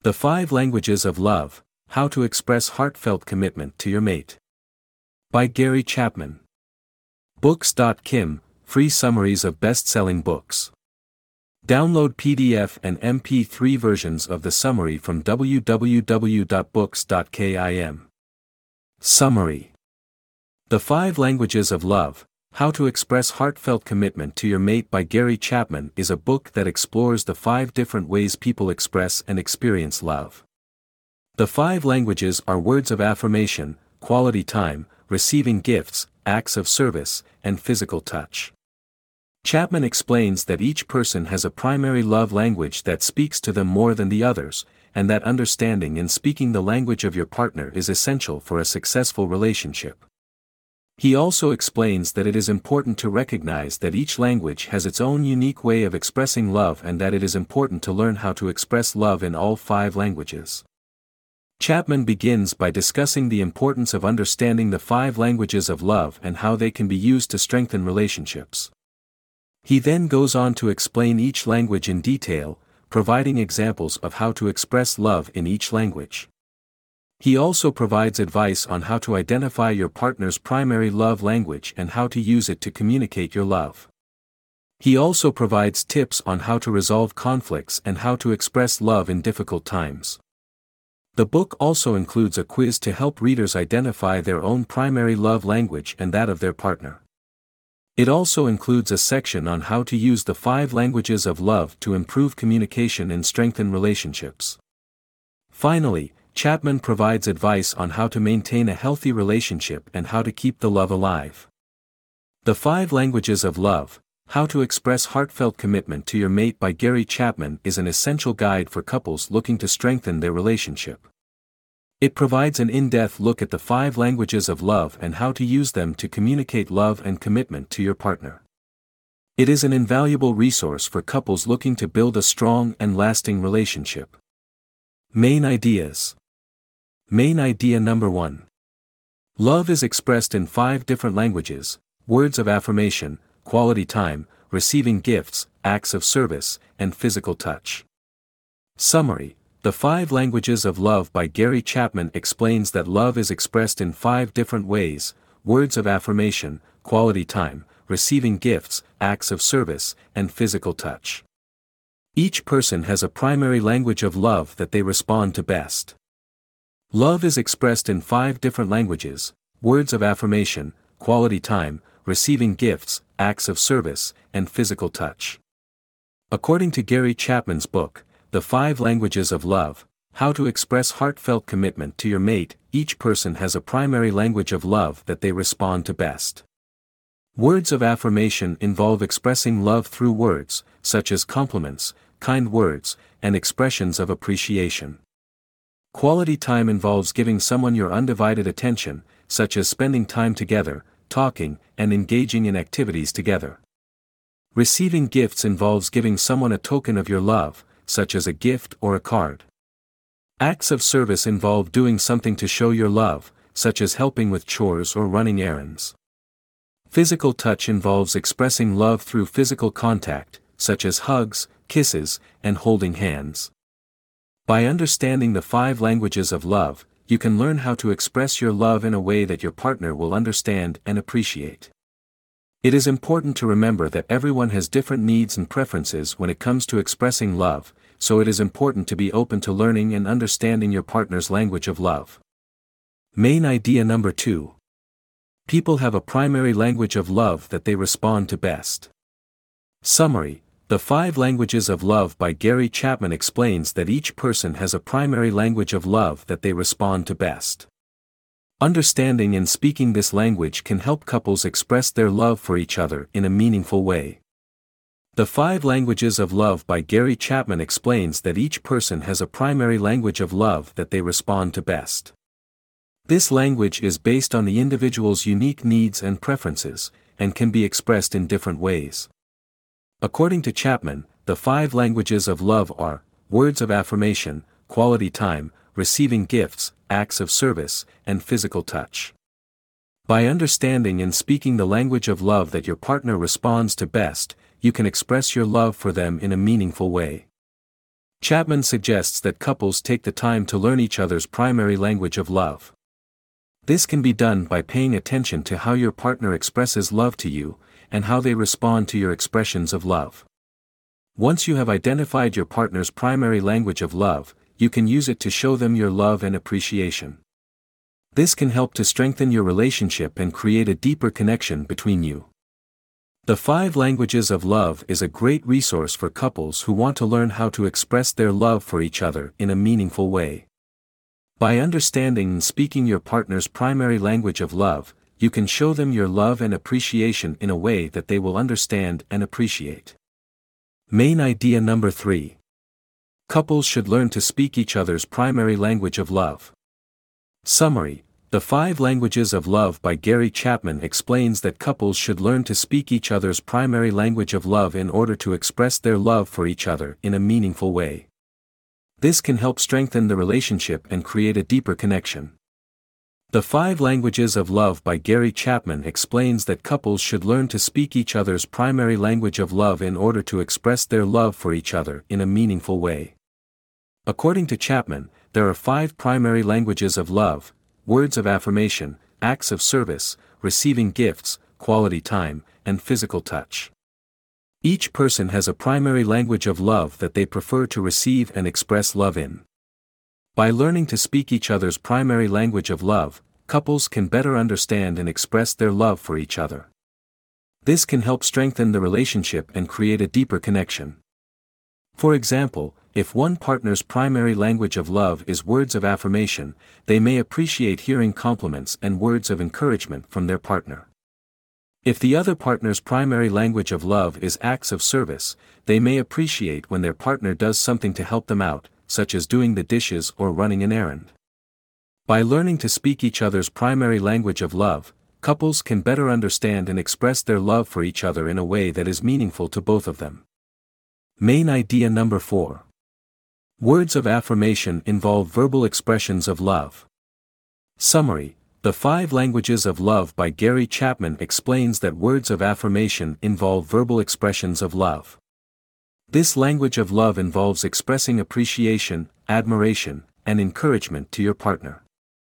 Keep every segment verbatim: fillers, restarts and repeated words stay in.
The Five Languages of Love: How to Express Heartfelt Commitment to Your Mate. By Gary Chapman. Books dot kim, free summaries of best-selling books. Download P D F and M P three versions of the summary from w w w dot books dot kim. Summary. The Five Languages of Love: How to Express Heartfelt Commitment to Your Mate by Gary Chapman is a book that explores the five different ways people express and experience love. The five languages are words of affirmation, quality time, receiving gifts, acts of service, and physical touch. Chapman explains that each person has a primary love language that speaks to them more than the others, and that understanding and speaking the language of your partner is essential for a successful relationship. He also explains that it is important to recognize that each language has its own unique way of expressing love and that it is important to learn how to express love in all five languages. Chapman begins by discussing the importance of understanding the five languages of love and how they can be used to strengthen relationships. He then goes on to explain each language in detail, providing examples of how to express love in each language. He also provides advice on how to identify your partner's primary love language and how to use it to communicate your love. He also provides tips on how to resolve conflicts and how to express love in difficult times. The book also includes a quiz to help readers identify their own primary love language and that of their partner. It also includes a section on how to use the five languages of love to improve communication and strengthen relationships. Finally, Chapman provides advice on how to maintain a healthy relationship and how to keep the love alive. The Five Languages of Love: How to Express Heartfelt Commitment to Your Mate by Gary Chapman is an essential guide for couples looking to strengthen their relationship. It provides an in-depth look at the five languages of love and how to use them to communicate love and commitment to your partner. It is an invaluable resource for couples looking to build a strong and lasting relationship. Main ideas. Main idea number one. Love is expressed in five different languages: words of affirmation, quality time, receiving gifts, acts of service, and physical touch. Summary. The Five Languages of Love by Gary Chapman explains that love is expressed in five different ways: words of affirmation, quality time, receiving gifts, acts of service, and physical touch. Each person has a primary language of love that they respond to best. Love is expressed in five different languages: words of affirmation, quality time, receiving gifts, acts of service, and physical touch. According to Gary Chapman's book, The Five Languages of Love: How to Express Heartfelt Commitment to Your Mate, each person has a primary language of love that they respond to best. Words of affirmation involve expressing love through words, such as compliments, kind words, and expressions of appreciation. Quality time involves giving someone your undivided attention, such as spending time together, talking, and engaging in activities together. Receiving gifts involves giving someone a token of your love, such as a gift or a card. Acts of service involve doing something to show your love, such as helping with chores or running errands. Physical touch involves expressing love through physical contact, such as hugs, kisses, and holding hands. By understanding the five languages of love, you can learn how to express your love in a way that your partner will understand and appreciate. It is important to remember that everyone has different needs and preferences when it comes to expressing love, so it is important to be open to learning and understanding your partner's language of love. Main idea number two. People have a primary language of love that they respond to best. Summary. The Five Languages of Love by Gary Chapman explains that each person has a primary language of love that they respond to best. Understanding and speaking this language can help couples express their love for each other in a meaningful way. The Five Languages of Love by Gary Chapman explains that each person has a primary language of love that they respond to best. This language is based on the individual's unique needs and preferences, and can be expressed in different ways. According to Chapman, the five languages of love are: words of affirmation, quality time, receiving gifts, acts of service, and physical touch. By understanding and speaking the language of love that your partner responds to best, you can express your love for them in a meaningful way. Chapman suggests that couples take the time to learn each other's primary language of love. This can be done by paying attention to how your partner expresses love to you, and how they respond to your expressions of love. Once you have identified your partner's primary language of love, you can use it to show them your love and appreciation. This can help to strengthen your relationship and create a deeper connection between you. The Five Languages of Love is a great resource for couples who want to learn how to express their love for each other in a meaningful way. By understanding and speaking your partner's primary language of love, you can show them your love and appreciation in a way that they will understand and appreciate. Main idea number three. Couples should learn to speak each other's primary language of love. Summary: The Five Languages of Love by Gary Chapman explains that couples should learn to speak each other's primary language of love in order to express their love for each other in a meaningful way. This can help strengthen the relationship and create a deeper connection. The Five Languages of Love by Gary Chapman explains that couples should learn to speak each other's primary language of love in order to express their love for each other in a meaningful way. According to Chapman, there are five primary languages of love: words of affirmation, acts of service, receiving gifts, quality time, and physical touch. Each person has a primary language of love that they prefer to receive and express love in. By learning to speak each other's primary language of love, couples can better understand and express their love for each other. This can help strengthen the relationship and create a deeper connection. For example, if one partner's primary language of love is words of affirmation, they may appreciate hearing compliments and words of encouragement from their partner. If the other partner's primary language of love is acts of service, they may appreciate when their partner does something to help them out, such as doing the dishes or running an errand. By learning to speak each other's primary language of love, couples can better understand and express their love for each other in a way that is meaningful to both of them. Main idea number four. Words of affirmation involve verbal expressions of love. Summary: The Five Languages of Love by Gary Chapman explains that words of affirmation involve verbal expressions of love. This language of love involves expressing appreciation, admiration, and encouragement to your partner.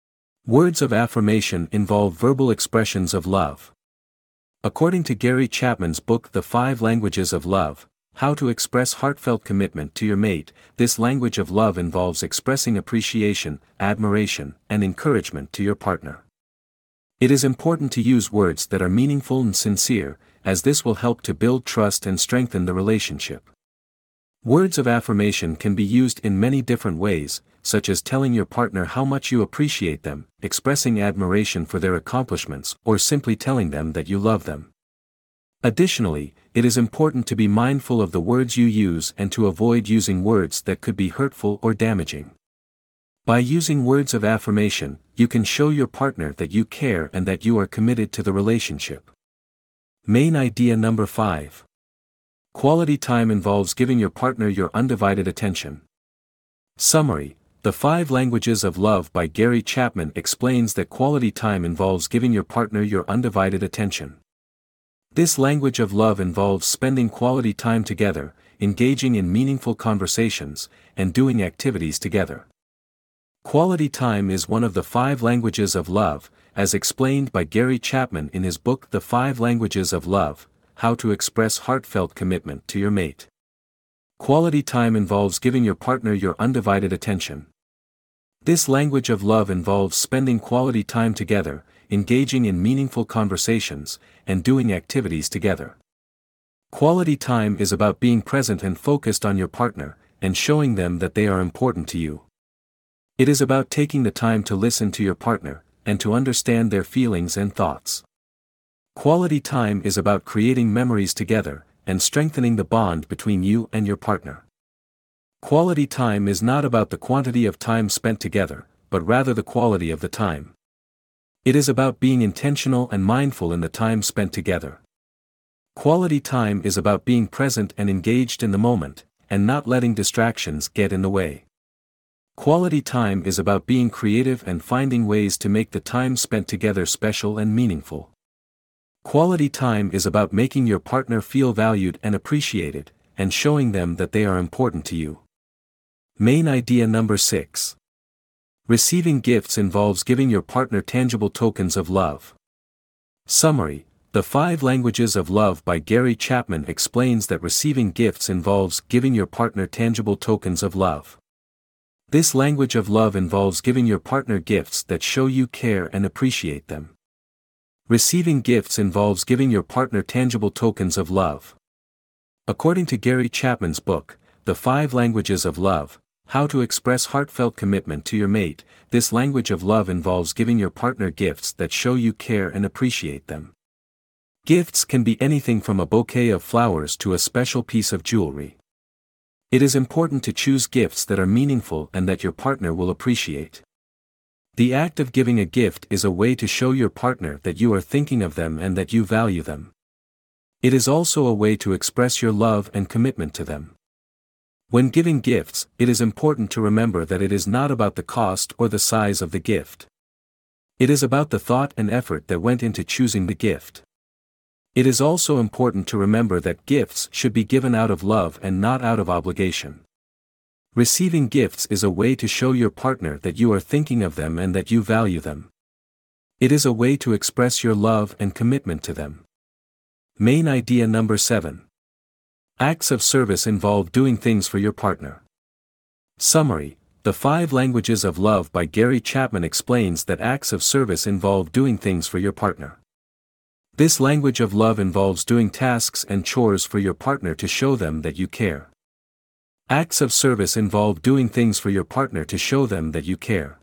Words of affirmation involve verbal expressions of love. According to Gary Chapman's book The Five Languages of Love, How to Express Heartfelt Commitment to Your Mate, this language of love involves expressing appreciation, admiration, and encouragement to your partner. It is important to use words that are meaningful and sincere, as this will help to build trust and strengthen the relationship. Words of affirmation can be used in many different ways, such as telling your partner how much you appreciate them, expressing admiration for their accomplishments, or simply telling them that you love them. Additionally, it is important to be mindful of the words you use and to avoid using words that could be hurtful or damaging. By using words of affirmation, you can show your partner that you care and that you are committed to the relationship. Main idea number five. Quality time involves giving your partner your undivided attention. Summary: The Five Languages of Love by Gary Chapman explains that quality time involves giving your partner your undivided attention. This language of love involves spending quality time together, engaging in meaningful conversations, and doing activities together. Quality time is one of the five languages of love, as explained by Gary Chapman in his book The Five Languages of Love, How to Express Heartfelt Commitment to Your Mate. Quality time involves giving your partner your undivided attention. This language of love involves spending quality time together, engaging in meaningful conversations, and doing activities together. Quality time is about being present and focused on your partner, and showing them that they are important to you. It is about taking the time to listen to your partner, and to understand their feelings and thoughts. Quality time is about creating memories together, and strengthening the bond between you and your partner. Quality time is not about the quantity of time spent together, but rather the quality of the time. It is about being intentional and mindful in the time spent together. Quality time is about being present and engaged in the moment, and not letting distractions get in the way. Quality time is about being creative and finding ways to make the time spent together special and meaningful. Quality time is about making your partner feel valued and appreciated, and showing them that they are important to you. Main idea number six. Receiving gifts involves giving your partner tangible tokens of love. Summary: The Five Languages of Love by Gary Chapman explains that receiving gifts involves giving your partner tangible tokens of love. This language of love involves giving your partner gifts that show you care and appreciate them. Receiving gifts involves giving your partner tangible tokens of love. According to Gary Chapman's book, The Five Languages of Love, How to Express Heartfelt Commitment to Your Mate, this language of love involves giving your partner gifts that show you care and appreciate them. Gifts can be anything from a bouquet of flowers to a special piece of jewelry. It is important to choose gifts that are meaningful and that your partner will appreciate. The act of giving a gift is a way to show your partner that you are thinking of them and that you value them. It is also a way to express your love and commitment to them. When giving gifts, it is important to remember that it is not about the cost or the size of the gift. It is about the thought and effort that went into choosing the gift. It is also important to remember that gifts should be given out of love and not out of obligation. Receiving gifts is a way to show your partner that you are thinking of them and that you value them. It is a way to express your love and commitment to them. Main idea number seven. Acts of service involve doing things for your partner. Summary: The Five Languages of Love by Gary Chapman explains that acts of service involve doing things for your partner. This language of love involves doing tasks and chores for your partner to show them that you care. Acts of service involve doing things for your partner to show them that you care.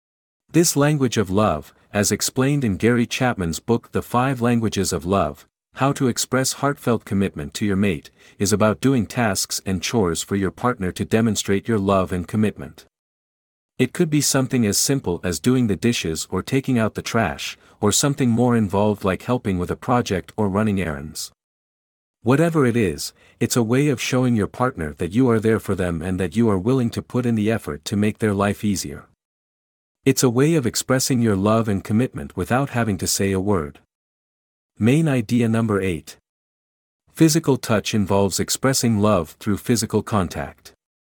This language of love, as explained in Gary Chapman's book The Five Languages of Love, How to Express Heartfelt Commitment to Your Mate, is about doing tasks and chores for your partner to demonstrate your love and commitment. It could be something as simple as doing the dishes or taking out the trash, or something more involved like helping with a project or running errands. Whatever it is, it's a way of showing your partner that you are there for them and that you are willing to put in the effort to make their life easier. It's a way of expressing your love and commitment without having to say a word. Main idea number eight. Physical touch involves expressing love through physical contact.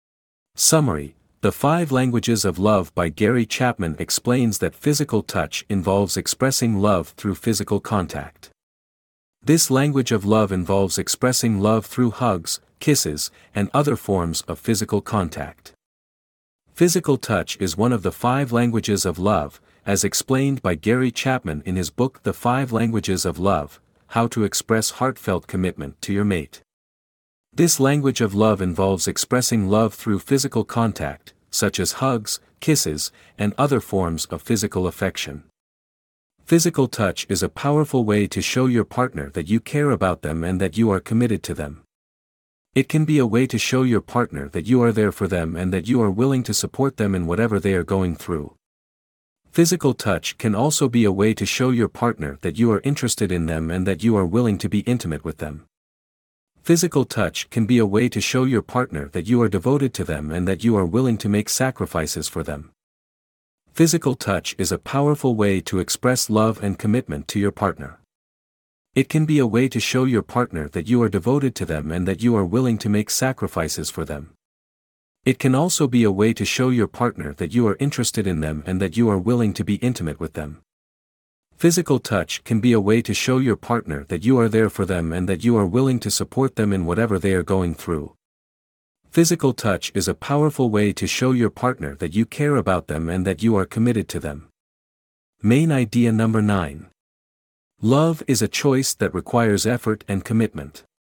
Summary: The Five Languages of Love by Gary Chapman explains that physical touch involves expressing love through physical contact. This language of love involves expressing love through hugs, kisses, and other forms of physical contact. Physical touch is one of the five languages of love, as explained by Gary Chapman in his book The Five Languages of Love, How to Express Heartfelt Commitment to Your Mate. This language of love involves expressing love through physical contact, such as hugs, kisses, and other forms of physical affection. Physical touch is a powerful way to show your partner that you care about them and that you are committed to them. It can be a way to show your partner that you are there for them and that you are willing to support them in whatever they are going through. Physical touch can also be a way to show your partner that you are interested in them and that you are willing to be intimate with them. Physical touch can be a way to show your partner that you are devoted to them and that you are willing to make sacrifices for them. Physical touch is a powerful way to express love and commitment to your partner. It can be a way to show your partner that you are devoted to them and that you are willing to make sacrifices for them. It can also be a way to show your partner that you are interested in them and that you are willing to be intimate with them. Physical touch can be a way to show your partner that you are there for them and that you are willing to support them in whatever they are going through. Physical touch is a powerful way to show your partner that you care about them and that you are committed to them. Main idea number nine. Love is a choice that requires effort and commitment.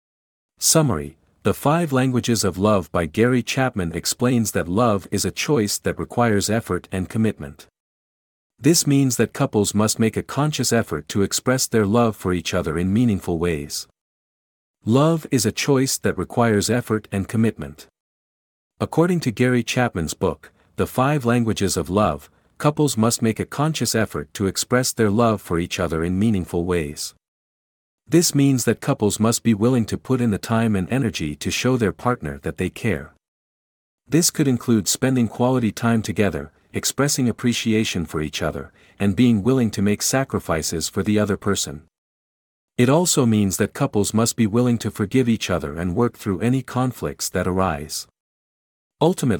Summary: The Five Languages of Love by Gary Chapman explains that love is a choice that requires effort and commitment. This means that couples must make a conscious effort to express their love for each other in meaningful ways. Love is a choice that requires effort and commitment. According to Gary Chapman's book, The Five Languages of Love, couples must make a conscious effort to express their love for each other in meaningful ways. This means that couples must be willing to put in the time and energy to show their partner that they care. This could include spending quality time together, expressing appreciation for each other, and being willing to make sacrifices for the other person. It also means that couples must be willing to forgive each other and work through any conflicts that arise. Ultimately,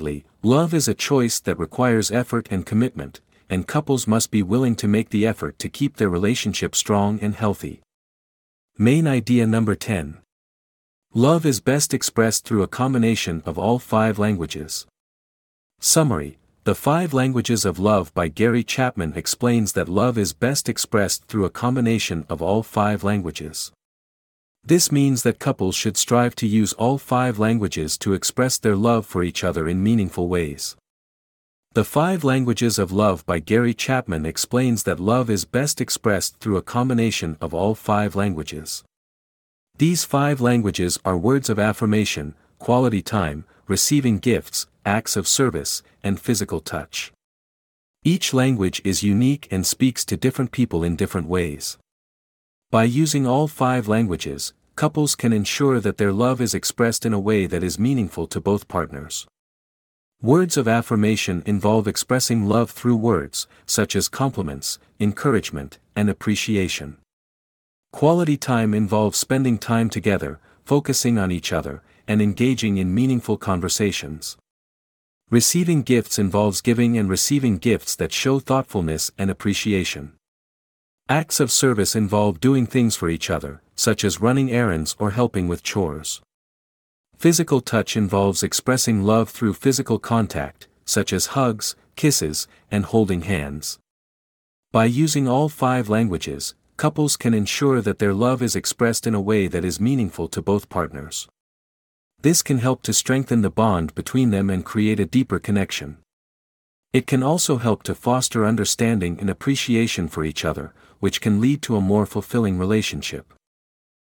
Love is a choice that requires effort and commitment, and couples must be willing to make the effort to keep their relationship strong and healthy. Main idea number ten. Love is best expressed through a combination of all five languages. Summary: The Five Languages of Love by Gary Chapman explains that love is best expressed through a combination of all five languages. This means that couples should strive to use all five languages to express their love for each other in meaningful ways. The Five Languages of Love by Gary Chapman explains that love is best expressed through a combination of all five languages. These five languages are words of affirmation, quality time, receiving gifts, acts of service, and physical touch. Each language is unique and speaks to different people in different ways. By using all five languages, couples can ensure that their love is expressed in a way that is meaningful to both partners. Words of affirmation involve expressing love through words, such as compliments, encouragement, and appreciation. Quality time involves spending time together, focusing on each other, and engaging in meaningful conversations. Receiving gifts involves giving and receiving gifts that show thoughtfulness and appreciation. Acts of service involve doing things for each other, such as running errands or helping with chores. Physical touch involves expressing love through physical contact, such as hugs, kisses, and holding hands. By using all five languages, couples can ensure that their love is expressed in a way that is meaningful to both partners. This can help to strengthen the bond between them and create a deeper connection. It can also help to foster understanding and appreciation for each other, which can lead to a more fulfilling relationship.